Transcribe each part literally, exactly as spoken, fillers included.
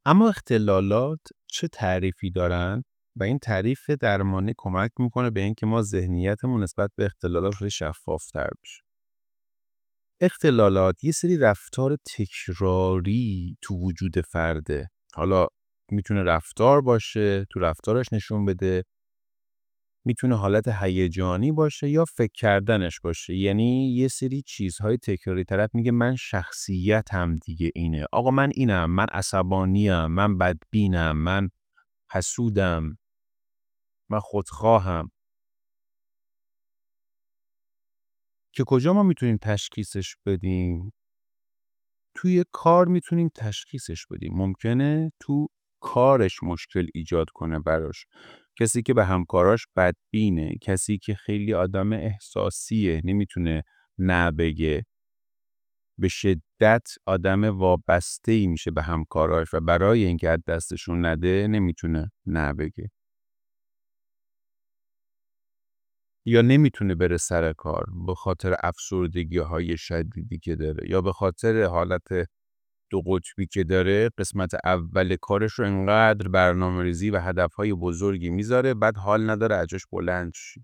اما اختلالات چه تعریفی دارن و این تعریف درمانی کمک میکنه به اینکه ما ذهنیتمون نسبت به اختلالات خیلی شفاف‌تر بشه. اختلالات یه سری رفتار تکراری تو وجود فرده. حالا میتونه رفتار باشه، تو رفتارش نشون بده، میتونه حالت هیجانی باشه یا فکر کردنش باشه. یعنی یه سری چیزهای تکراری طرف میگه من شخصیتم دیگه اینه. آقا من اینم، من عصبانیم، من بدبینم، من حسودم، من خودخواهم. که کجا ما میتونیم تشخیصش بدیم؟ توی کار میتونیم تشخیصش بدیم. ممکنه تو کارش مشکل ایجاد کنه براش. کسی که به همکاراش بدبینه، کسی که خیلی آدم احساسیه، نمیتونه نه بگه، به شدت آدم وابسته‌ای میشه به همکاراش و برای اینکه از دستشون نده نمیتونه نه بگه. یا نمیتونه بره سر کار به خاطر افسردگی‌های شدیدی که داره، یا به خاطر حالت دو قطبی که داره. قسمت اول کارش رو انقدر برنامه‌ریزی و هدف‌های بزرگی میذاره، بعد حال نداره ازش بلند شه.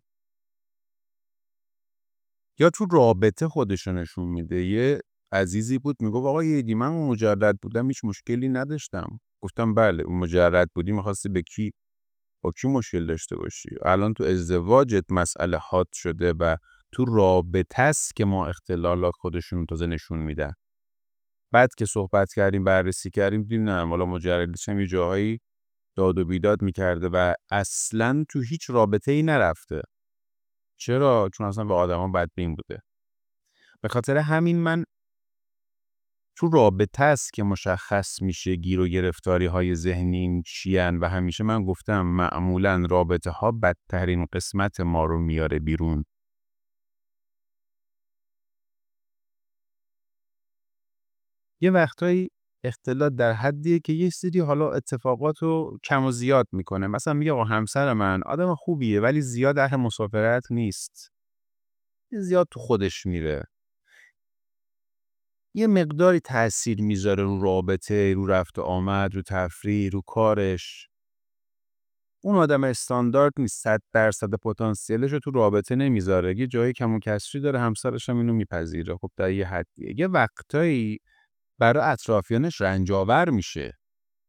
یا تو رابطه خودش رو نشون میده. یه عزیزی بود میگفت آقا یه دی من مجرد بودم هیچ مشکلی نداشتم. گفتم بله اون مجرد بودی میخواستی به کی با کی مشکل داشته باشی؟ الان تو ازدواجت مسئله هات شده و تو رابطه است که ما اختلالات خودشون رو تازه نشون میدن. بعد که صحبت کردیم بررسی کردیم دیدیم نه، حالا مجردش هم یه جاهایی داد و بیداد میکرده و اصلا تو هیچ رابطه ای نرفته. چرا؟ چون اصلا به آدما بدبین بوده. به خاطر همین من تو رابطه است که مشخص میشه گیر و گرفتاری های ذهنی چیان و همیشه من گفتم معمولا رابطه ها بدترین قسمت ما رو میاره بیرون. یه وقتایی اختلاط در حدیه که یه سری حالا اتفاقات رو کم و زیاد میکنه. مثلا میگه آقا همسر من آدم خوبیه ولی زیاد اهل مسافرت نیست، زیاد تو خودش میره، یه مقداری تأثیر میذاره رو رابطه، رو رفت و آمد، رو تفریح، رو کارش. اون آدم استاندارد نیست، صد درصد پتانسیلش رو تو رابطه نمیذاره، یه جایی کم و کسری داره، همسرش هم اینو میپذیره. خب در یه حدیه. یه وقتایی برای اطرافیانش رنجاور میشه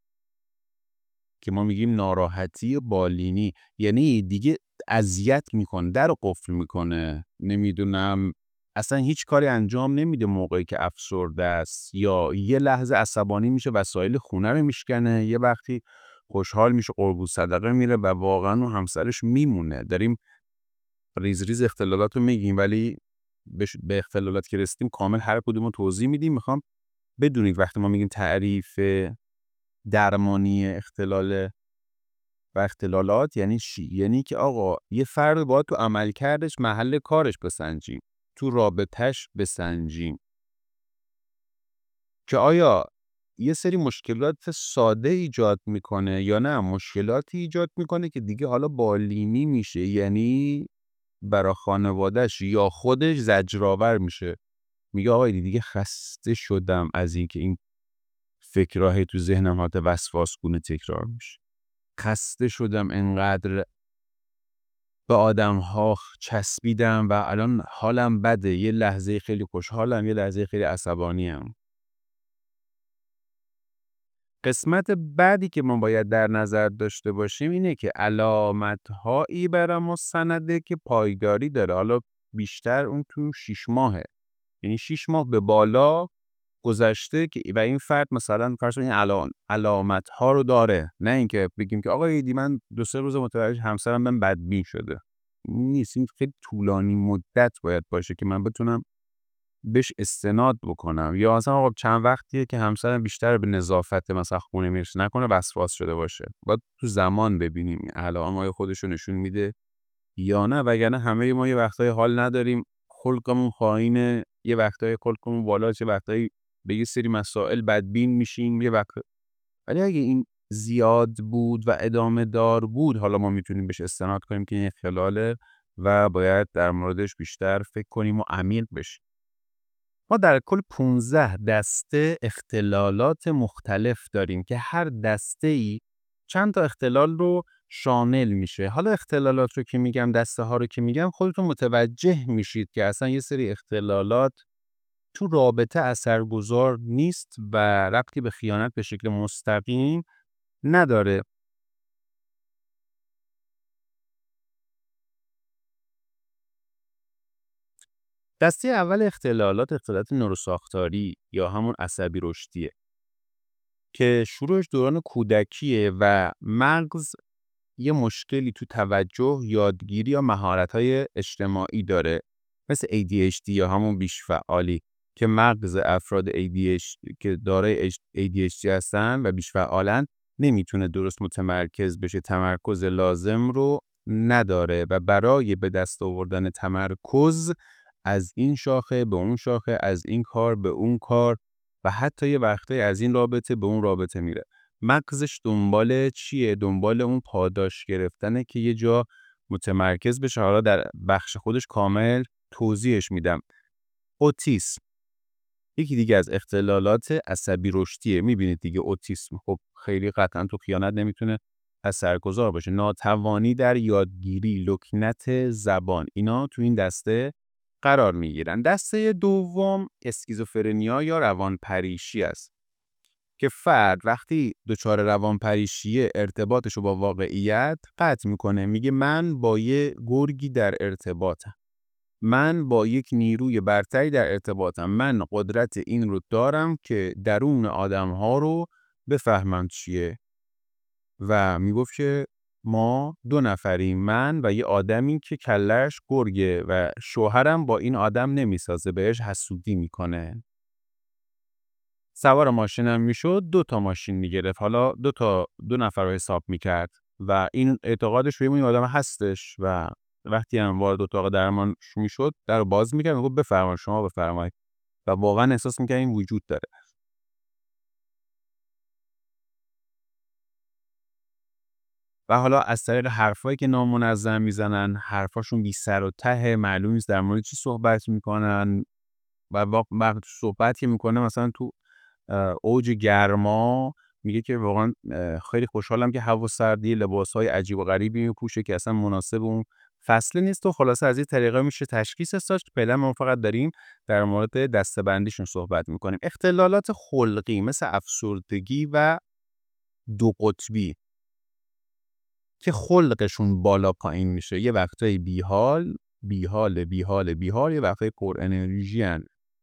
که ما میگیم ناراحتی بالینی. یعنی دیگه اذیت میکنه، در رو قفل میکنه، نمیدونم اصلا هیچ کاری انجام نمیده موقعی که افسرده است، یا یه لحظه عصبانی میشه وسایل خونه رو میشکنه، یه وقتی خوشحال میشه قربون صدقه میره و واقعا اون همسرش میمونه. داریم ریز ریز اختلالات رو میگیم ولی به اختلالات که رسیدیم کامل هر کدوم رو توضیح میدیم. میخوام بدونید وقتی ما میگیم تعریف درمانی اختلال و اختلالات یعنی چی؟ یعنی که آقا یه فرد باید تو عملکردش محل کارش بسنجیم، تو رابطش بسنجیم که آیا یه سری مشکلات ساده ایجاد میکنه یا نه مشکلاتی ایجاد میکنه که دیگه حالا بالینی میشه، یعنی برا خانوادهش یا خودش زجرآور میشه. میگه آقا دیگه خسته شدم از این که این فکرهای تو ذهنم حالت وسواس گونه تکرار میشه. خسته شدم انقدر به آدم‌ها چسبیدم و الان حالم بده. یه لحظه خیلی خوشحالم، یه لحظه خیلی عصبانیم. قسمت بعدی که ما باید در نظر داشته باشیم اینه که علامت‌هایی برای مستنده که پایداری داره. حالا بیشتر اون تو شش ماهه، یعنی شش ماه به بالا گذشته که و این فرد مثلا فرض کنید این علام علامت‌ها رو داره. نه اینکه بگیم که آقا ایدی من دو سه روز متوجه همسرم من بدبین شده. نیست. این خیلی طولانی مدت باید باشه که من بتونم بهش استناد بکنم. یا مثلا آقا چند وقتیه که همسرم بیشتر به نظافت مثلا خونه میرسه نکنه وسواس شده باشه. باید تو زمان ببینیم علائم خودش رو نشون میده یا نه، وگرنه همه ما یه وقتای حال نداریم، خلقمون خائینه، یه وقتای خلقمون بالاست، یه وقتایی به یه سری مسائل بدبین میشیم، یه وقت. ولی اگه این زیاد بود و ادامه دار بود حالا ما میتونیم بهش استناد کنیم که این خلاله و باید در موردش بیشتر فکر کنیم و عمیق بشیم. ما در کل پانزده دسته اختلالات مختلف داریم که هر دسته‌ای چند تا اختلال رو شامل میشه. حالا اختلالات رو که میگم، دسته ها رو که میگم، خودتون متوجه میشید که اصلا یه سری اختلالات تو رابطه اثرگذار نیست و ربطی به خیانت به شکل مستقیم نداره. دسته اول اختلالات اختلالات نوروساختاری یا همون عصبی رشدیه که شروعش دوران کودکیه و مغز یه مشکلی تو توجه، یادگیری یا مهارت‌های اجتماعی داره، مثل ای دی اچ دی یا همون بیش فعالی که مغز افراد ای دی اچ که دارای ای دی اچ دی هستن و بیش فعالن نمیتونه درست متمرکز بشه، تمرکز لازم رو نداره و برای به دست آوردن تمرکز از این شاخه به اون شاخه، از این کار به اون کار و حتی یه وقتایی از این رابطه به اون رابطه میره. مغزش دنبال چیه؟ دنبال اون پاداش گرفتنه که یه جا متمرکز بشه. حالا در بخش خودش کامل توضیحش میدم. اوتیسم یکی دیگه از اختلالات عصبی رشدیه. میبینید دیگه اوتیسم خب خیلی قطعا تو خیانت نمیتونه اثرگذار باشه. ناتوانی در یادگیری، لکنت زبان، اینا تو این دسته قرار میگیرن. دسته دوم اسکیزوفرنیا یا روانپریشی است که فرد وقتی دچار روانپریشیه ارتباطش رو با واقعیت قطع میکنه. میگه من با یه گرگی در ارتباطم، من با یک نیروی برتری در ارتباطم، من قدرت این رو دارم که درون آدم ها رو بفهمم چیه. و میگفت که ما دو نفریم، من و یه آدمی که کلش گرگه و شوهرم با این آدم نمیسازه، بهش حسودی میکنه. سوار ماشینم میشد، دو تا ماشین میگرفت، حالا دو تا دو نفر رو حساب میکرد و این اعتقادش روی این آدم هستش و وقتی هم وارد اتاق درمان میشد در رو باز میکرد، میگفت بفرمایید شما بفرمایید و واقعا احساس میکرد این وجود داره. و حالا از طریق حرفایی که نامنظم میزنن، حرفاشون بی سر و ته، معلوم نیست در مورد چی صحبت میکنن و وقت صحبت که میکنه مثلا تو اوج گرما میگه که واقعا خیلی خوشحالم که هوا سردی، لباسهای عجیب و غریبی میپوشه که اصلا مناسب اون فصل نیست و خلاصه از این طریقه میشه تشخیص داد. فعلا ما فقط داریم در مورد دسته‌بندیشون صحبت میکنیم. اختلالات خلقی مثل افسردگی و دو قطبی که خلقشون بالا پایین میشه، یه وقتایی بیحال بیحال بیحال بیحال، یه وقتایی پر انرژی هن.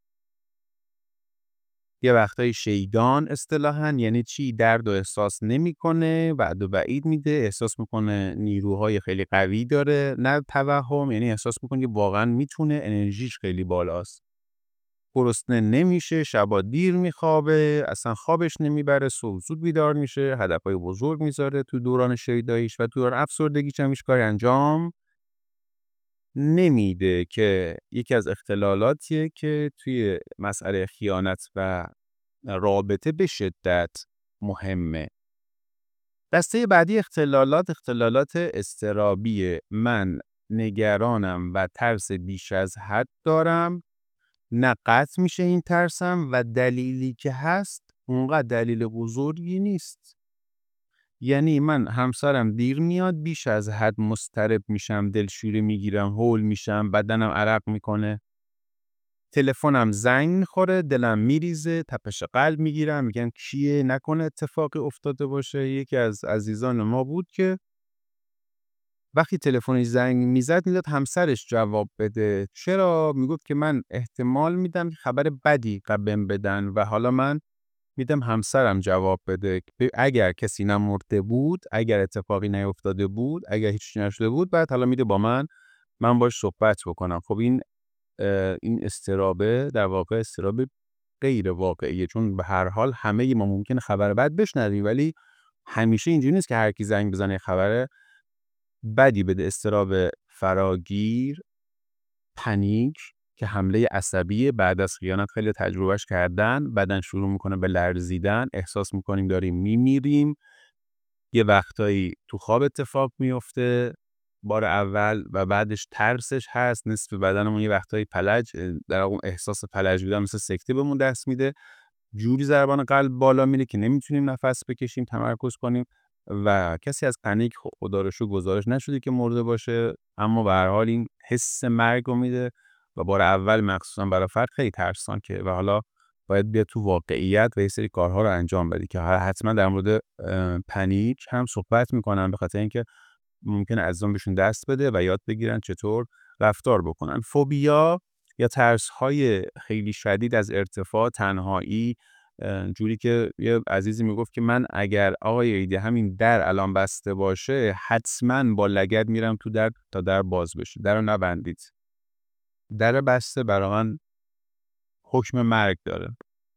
یه وقتایی شیدان اصطلاحاً یعنی چی؟ درد و احساس نمیکنه، وعد و وعید میده، احساس میکنه نیروهای خیلی قوی داره، نه توهم، یعنی احساس میکنه که واقعاً میتونه، انرژیش خیلی بالاست. گرسنه نمیشه، شبا دیر میخوابه، اصلا خوابش نمیبره، صبح زود بیدار میشه، هدفهای بزرگ میذاره تو دوران شیداییش و تو دوران افسردگیش هم هیچ کاری انجام نمیده که یکی از اختلالاتیه که توی مسئله خیانت و رابطه به شدت مهمه. دسته بعدی اختلالات اختلالات اضطرابیه. من نگرانم و ترس بیش از حد دارم، نه قطع میشه این ترسم و دلیلی که هست اونقدر دلیل بزرگی نیست. یعنی من همسرم دیر میاد، بیش از حد مضطرب میشم، دلشوره میگیرم، هول میشم، بدنم عرق میکنه، تلفنم زنگ میخوره، دلم میریزه، تپش قلب میگیرم، میگم کیه، نکنه اتفاقی افتاده باشه. یکی از عزیزان ما بود که وقتی تلفنش زنگ میزد میداد همسرش جواب بده. چرا؟ میگفت که من احتمال میدم خبر بدی قبل بدن و حالا من میدم همسرم جواب بده. اگر کسی نمرده بود، اگر اتفاقی نیفتاده بود، اگر هیچ نشده بود، بعد حالا میده با من من باش صحبت بکنم. خب این این استرابه در واقع استراب غیر واقعیه، چون به هر حال همه ما ممکنه خبر بد بشنویم ولی همیشه اینجوری نیست که هر کی زنگ بزنه خبر بدی بده. استراب فراگیر، پنیک که حمله عصبی بعد از خیانت خیلی تجربهش کردن، بدن شروع میکنه به لرزیدن، احساس میکنیم داریم میمیریم، یه وقتایی تو خواب اتفاق میفته بار اول و بعدش ترسش هست، نصف بدنمون یه وقتایی فلج، در واقع احساس فلج بودن مثل سکته بهمون دست میده، جوری ضربان قلب بالا میره که نمیتونیم نفس بکشیم، تمرکز کنیم و کسی از پنیک خدا رو شکر گزارش نشده که مرده باشه، اما به هر حال این حس مرگ رو میده و بار اول مخصوصا برای فرد خیلی ترسناکه و حالا باید بیاد تو واقعیت و یه سری کارها رو انجام بده که حتما در مورد پنیک هم صحبت میکنن، به خاطر اینکه ممکنه عزیزان بهشون دست بده و یاد بگیرن چطور رفتار بکنن. فوبیا یا ترس‌های خیلی شدید از ارتفاع، تنهایی، جوری که یه عزیزی میگفت که من اگر آقای ایدی همین در الان بسته باشه حتما با لگد میرم تو در تا در باز بشه، در رو نبندید، در بسته برای من حکم مرگ داره.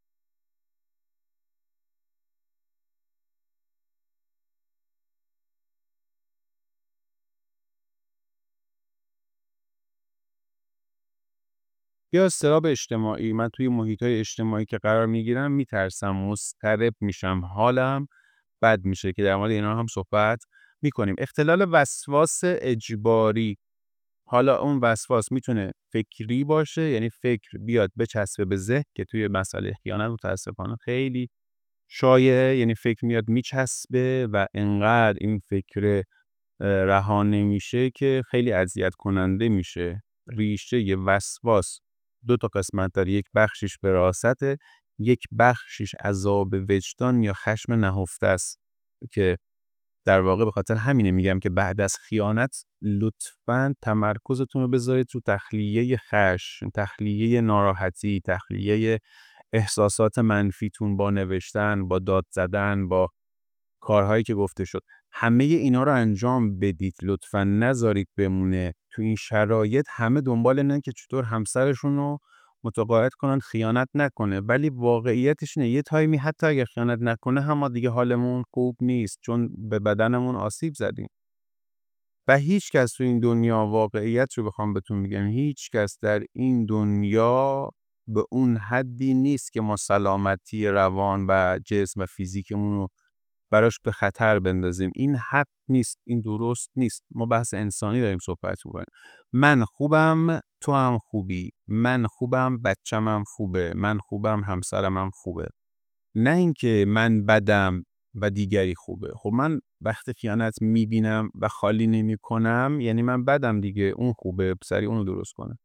یا اضطراب اجتماعی، من توی محیط‌های اجتماعی که قرار میگیرم میترسم، مضطرب میشم، حالم بد میشه که در مورد اینا هم صحبت میکنیم. اختلال وسواس اجباری، حالا اون وسواس میتونه فکری باشه، یعنی فکر بیاد بچسبه به ذهن که توی مسئله خیانت متاسفانه خیلی شایعه، یعنی فکر میاد میچسبه و انقدر این فکر رها نمیشه که خیلی اذیت کننده میشه. ریشه یه وسواس دو تا قسمت داره، یک بخشش وراثته، یک بخشش عذاب وجدان یا خشم نهفته است که در واقع به خاطر همینه میگم که بعد از خیانت لطفاً تمرکزتون رو بذارید تو تخلیه خشم، تخلیه ناراحتی، تخلیه احساسات منفیتون با نوشتن، با داد زدن، با کارهایی که گفته شد. همه اینا رو انجام بدید، لطفاً نذارید بمونه. تو این شرایط همه دنبال اینن که چطور همسرشون رو متقاعد کنن خیانت نکنه، ولی واقعیتش اینه یه تایمی حتی اگه خیانت نکنه هم ما دیگه حالمون خوب نیست، چون به بدنمون آسیب زدیم. و هیچ کس تو این دنیا، واقعیت رو بخوام بهتون بگم، هیچ کس در این دنیا به اون حدی نیست که ما سلامتی روان و جسم و فیزیکمون رو براش به خطر بندازیم. این حق نیست، این درست نیست. ما بحث انسانی داریم صحبت می‌کنیم. من خوبم، تو هم خوبی. من خوبم، بچه‌م هم خوبه. من خوبم، همسرم هم خوبه. نه اینکه من بدم و دیگری خوبه. خب من وقتی خیانت میبینم و خالی نمی‌کنم، یعنی من بدم دیگه، اون خوبه، سریع اونو درست کنم.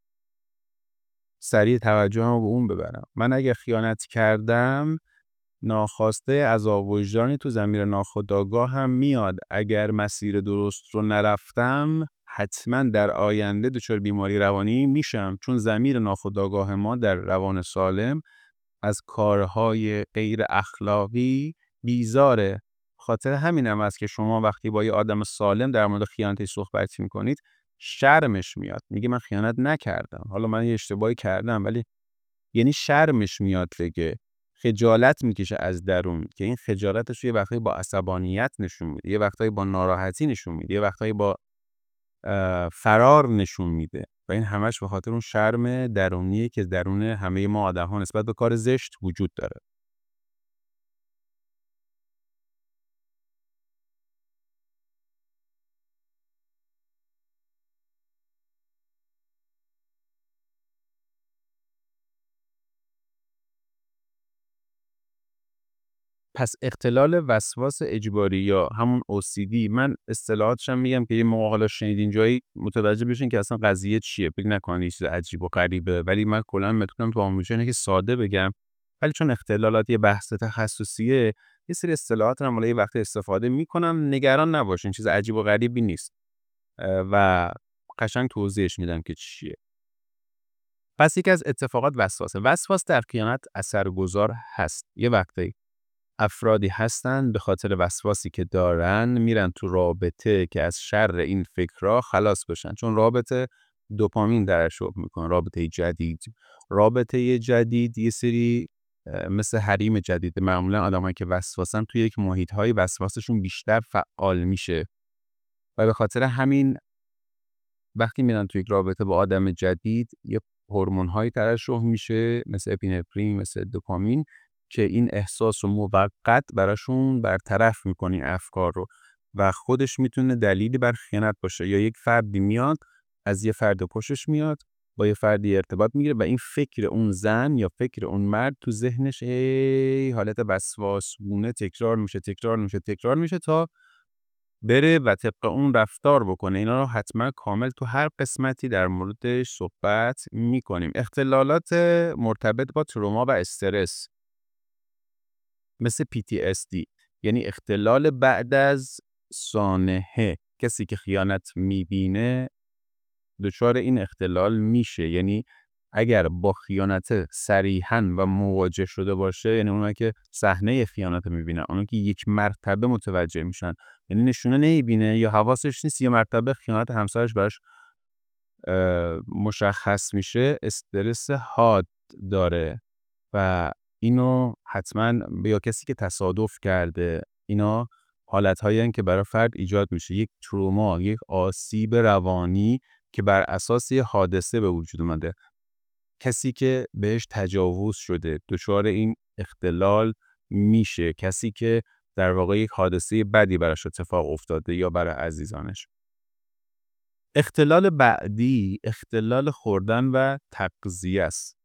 سریع توجهمو به اون ببرم. من اگه خیانت کردم، ناخواسته عذاب وجدانی تو ضمیر ناخودآگاه هم میاد. اگر مسیر درست رو نرفتم حتما در آینده دچار بیماری روانی میشم، چون ضمیر ناخودآگاه ما در روان سالم از کارهای غیر اخلاقی بیزاره. خاطر همینم است که شما وقتی با یه آدم سالم در مورد خیانتش صحبت میکنید شرمش میاد، میگه من خیانت نکردم، حالا من یه اشتباهی کردم، ولی یعنی شرمش میاد بگه، خجالت میکشه از درون که این خجالتش یه وقتایی با عصبانیت نشون میده، یه وقتایی با ناراحتی نشون میده، یه وقتایی با فرار نشون میده و این همش به خاطر اون شرم درونیه که درون همه ما آدم‌ها نسبت به کار زشت وجود داره. پس اختلال وسواس اجباری یا همون او سی دی، من اصطلاحاتش هم میگم که یه موقع حالا شنیدین جایی متوجه بشین که اصلا قضیه چیه، فکر نکنید یه چیز عجیب و غریبه، ولی من کلا میتونم تو آموزش اینه که ساده بگم، ولی چون اختلالات یه بحث تخصصیه یه سری اصطلاحات رو حالا یه وقت استفاده میکنم، نگران نباشین، چیز عجیب و غریبی نیست و قشنگ توضیحش میدم که چیه. پس یکی از اتفاقات وسواسه. وسواس در خیانت اثرگذار هست. یه وقتی افرادی هستن به خاطر وسواسی که دارن میرن تو رابطه که از شر این فکرها خلاص بشن، چون رابطه دوپامین درش شروع میکنه. رابطه جدید رابطه جدید یه سری مثل حریم جدید، معمولا آدمایی که وسواسن توی یک محیط‌های وسواسشون بیشتر فعال میشه و به خاطر همین وقتی میرن توی یک رابطه با آدم جدید یه هورمون‌هایی ترشح میشه مثل اپینفرین، مثل دوپامین، که این احساس رو موقت براشون برطرف میکنه، این افکار رو. و خودش میتونه دلیلی بر خیانت باشه، یا یک فردی میاد از یه فرد پشتش میاد با یه فردی ارتباط میگیره و این فکر اون زن یا فکر اون مرد تو ذهنش هی حالت وسواسگونه تکرار میشه تکرار میشه تکرار میشه تا بره و طبق اون رفتار بکنه. اینا رو حتما کامل تو هر قسمتی در موردش صحبت میکنیم. اختلالات مرتبط با تروما و استرس مثل پی تی اس دی، یعنی اختلال بعد از سانحه. کسی که خیانت میبینه دچار این اختلال میشه، یعنی اگر با خیانت صریحاً و مواجه شده باشه، یعنی اونایی که صحنه خیانت میبینن، اونایی که یک مرتبه متوجه میشن، یعنی نشونه نمیبینه یا حواسش نیست، یه مرتبه خیانت همسرش براش مشخص میشه، استرس حاد داره و اینو حتما یا کسی که تصادف کرده، اینا حالت‌هایی هستند که برای فرد ایجاد میشه، یک تروما، یک آسیب روانی که بر اساس یه حادثه به وجود اومده. کسی که بهش تجاوز شده دچار این اختلال میشه، کسی که در واقع یک حادثه بدی براش اتفاق افتاده یا برای عزیزانش. اختلال بعدی اختلال خوردن و تغذیه است.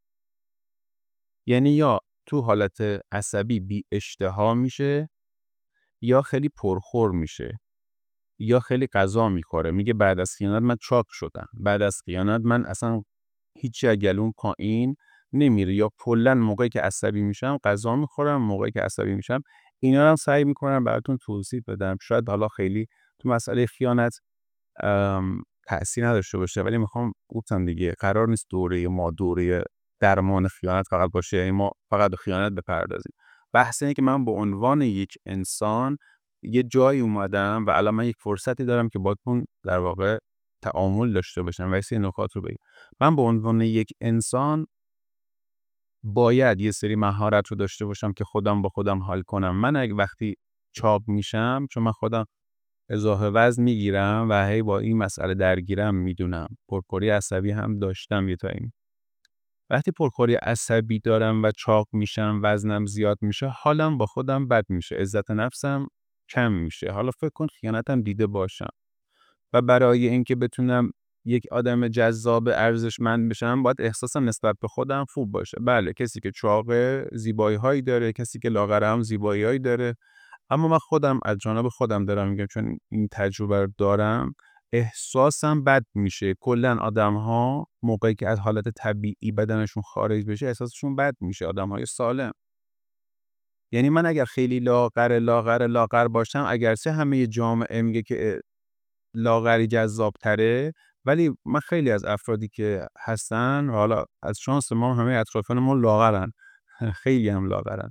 یعنی یا تو حالت عصبی بی اشتها میشه یا خیلی پرخور میشه یا خیلی غذا میخوره. میگه بعد از خیانت من چاق شدم، بعد از خیانت من اصلا هیچی از گلوم پایین نمیره، یا کلا موقعی که عصبی میشم غذا میخورم، موقعی که عصبی میشم. اینا رو هم سعی میکنم براتون توضیح بدم. شاید حالا خیلی تو مسئله خیانت تأثیر نداشته باشه، ولی میخوام گفتم دیگه قرار نیست دوره ما دوره درمان خیانت فقط باشه، یعنی ما فقط به خیانت بپردازیم. بحث اینه که من به عنوان یک انسان یه جایی اومدم و الان من یک فرصتی دارم که باهاتون در واقع تعامل داشته باشم و یه سری نکات رو بگم. من به عنوان یک انسان باید یه سری مهارت رو داشته باشم که خودم با خودم حل کنم. من اگه وقتی چاق میشم، چون من خودم اضافه وزن میگیرم و هی با این مسئله درگیرم، میدونم پرخوری عصبی هم داشتم یه تایم. وقتی پرخوری عصبی دارم و چاق میشم، وزنم زیاد میشه، حالم با خودم بد میشه، عزت نفسم کم میشه. حالا فکر کن خیانتم دیده باشم و برای اینکه بتونم یک آدم جذاب ارزشمند بشم باید احساسم نسبت به خودم خوب باشه. بله، کسی که چاقه زیبایی‌هایی داره، کسی که لاغره هم زیبایی‌هایی داره، اما من خودم از جانب خودم دارم میگم، چون این تجربه رو دارم، احساسم بد میشه. کلا آدم‌ها موقعی که از حالت طبیعی بدنشون خارج بشه احساسشون بد میشه، آدم‌های سالم. یعنی من اگر خیلی لاغر لاغر لاغر باشم، اگرچه همه جامعه میگه که لاغری جذاب‌تره، ولی من خیلی از افرادی که هستن، حالا از شانس ما همه اطرافیانمون لاغرن خیلی هم لاغرن.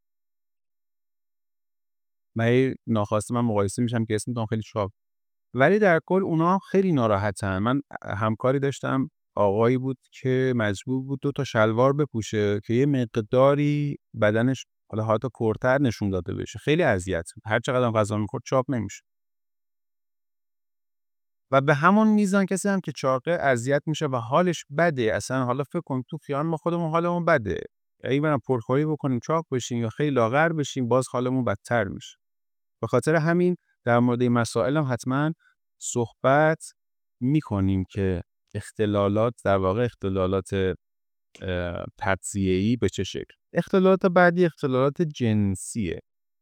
من ناخواسته من مقایسه میشم که اسمتون خیلی چاق، ولی در کل اونا هم خیلی ناراحتن. من همکاری داشتم، آقایی بود که مجبور بود دو تا شلوار بپوشه که یه مقداری بدنش حالا حالت کرتر نشون داده بشه. خیلی اذیت بود، هر چقدر هم غذا می‌خورد چاق نمیشه. و به همون میزان کسی هم که چاقه اذیت میشه و حالش بده. اصلا حالا فکر کن تو خیابون ما خودمون حالمون بده، اگه برام پرخوری بکنیم چاق بشیم یا خیلی لاغر بشیم باز حالمون بدتر میشه. به خاطر همین در مورد این مسائل هم حتما صحبت میکنیم که اختلالات در واقع اختلالات تغذیه‌ای به چه شکل. اختلالات بعدی اختلالات جنسیه.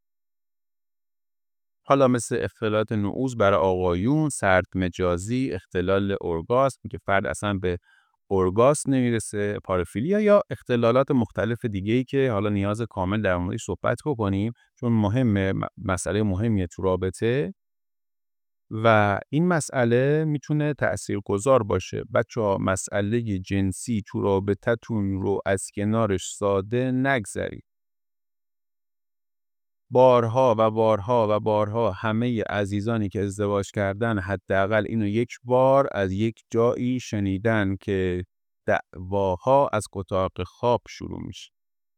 حالا مثل اختلالات نعوذ برای آقایون، سرد مجازی، اختلال ارگاسم که فرد اصلا به ارگاسم نمیرسه، پارافیلیا، یا اختلالات مختلف دیگه‌ای که حالا نیاز کامل در موردش صحبت بکنیم چون مهمه، مسئله مهمیه تو رابطه و این مسئله میتونه تاثیرگذار باشه. بچه‌ها مسئله جنسی تو رابطتون رو از کنارش ساده نگذرید. بارها و بارها و بارها همه عزیزانی که ازدواج کردن حداقل اینو یک بار از یک جایی شنیدن که دعواها از اتاق خواب شروع میشه.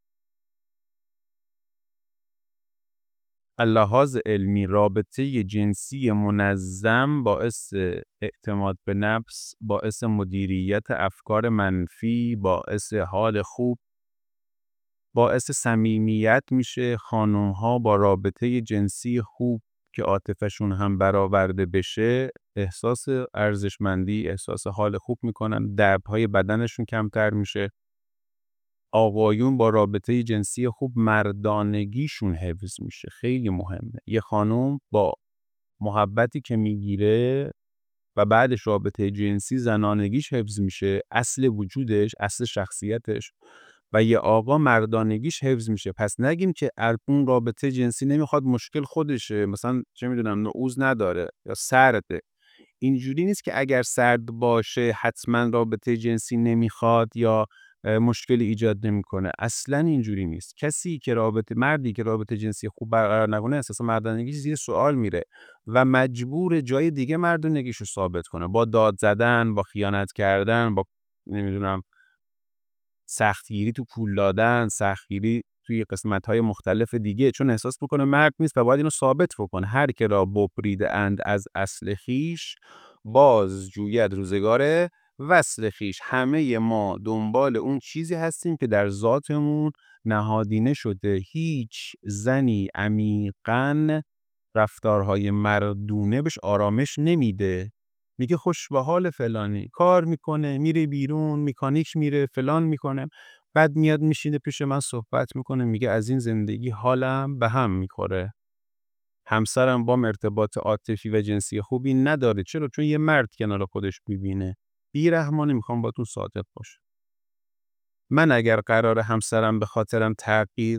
اللحاظ علمی رابطه جنسی منظم باعث اعتماد به نفس، باعث مدیریت افکار منفی، باعث حال خوب، باعث صمیمیت میشه. خانم‌ها با رابطه جنسی خوب که عاطفه‌شون هم برآورده بشه، احساس ارزشمندی، احساس حال خوب میکنن، دردهای بدنشون کمتر میشه. آقایون با رابطه جنسی خوب مردانگیشون حفظ میشه، خیلی مهمه. یه خانم با محبتی که میگیره و بعدش رابطه جنسی، زنانگیش حفظ میشه، اصل وجودش، اصل شخصیتش. و یه آقا مردانگیش حفظ میشه. پس نگیم که اون رابطه جنسی نمیخواد، مشکل خودشه، مثلا چه میدونم نعوذ نداره یا سرده. اینجوری نیست که اگر سرد باشه حتما رابطه جنسی نمیخواد یا مشکلی ایجاد نمیکنه. اصلا اینجوری نیست. کسی که رابطه مردی که رابطه جنسی خوب برقرار نکنه، اساسا مردانگیش زیر سوال میره و مجبور جای دیگه مردانگیشو ثابت کنه، با داد زدن، با خیانت کردن، با نمیدونم سختگیری تو پول دادن، سختگیری توی قسمت‌های مختلف دیگه، چون احساس میکنه مرد نیست و باید اینو ثابت بکنه. هر که را ببریده اند از اصل خویش، باز جوید روزگار وصل خویش. همه ما دنبال اون چیزی هستیم که در ذاتمون نهادینه شده. هیچ زنی عمیقاً رفتارهای مردونه بهش آرامش نمیده. میگه خوش به حال فلانی، کار میکنه، میره بیرون، مکانیک میره، فلان میکنه، بعد میاد میشینه پیش من صحبت میکنه، میگه از این زندگی حالم به هم میخوره. همسرم با ارتباط عاطفی و جنسی خوبی نداره. چرا؟ چون یه مرد کنار خودش میبینه. بی‌رحمانه میخوام باتون صادق باشم. من اگر قرار همسرم به خاطرم تغییر